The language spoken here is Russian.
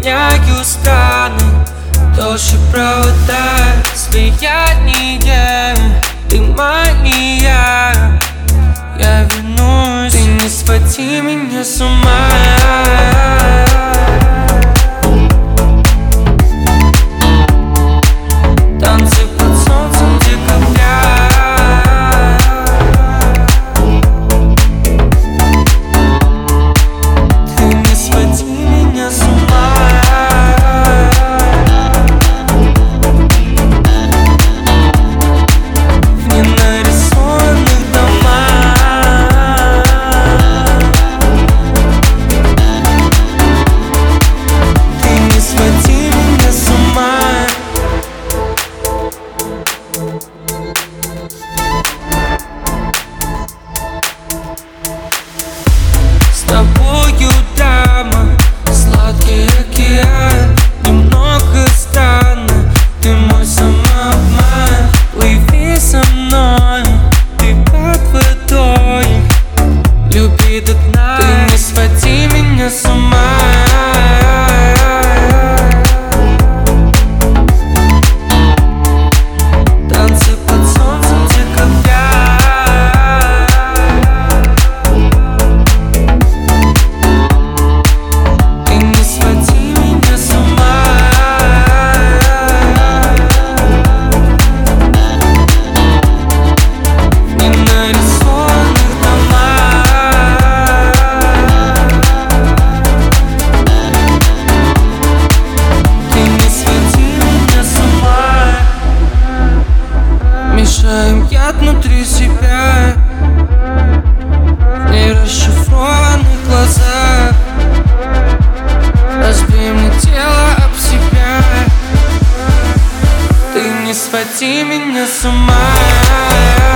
меняю страны, толще провода, слияние, ты мания. Я вернусь, ты не своди меня с ума. Танцы под солнцем декабря. Ты не своди меня с ума. В ненарисованных домах. Ты не своди меня с ума. С тобою, дама, сладкий океан. Немного странно, ты мой самообман. Плыви со мной, ты под водой, люби до дна. Ты не своди меня с ума. Танцы под солнцем декабря. Ты не своди меня с ума. В ненарисованных домах. Ты не своди меня с ума. Мешаем яд внутри себя, в нерасшифрованных глазах. Разбей мне тело об себя. Ты не своди меня с ума.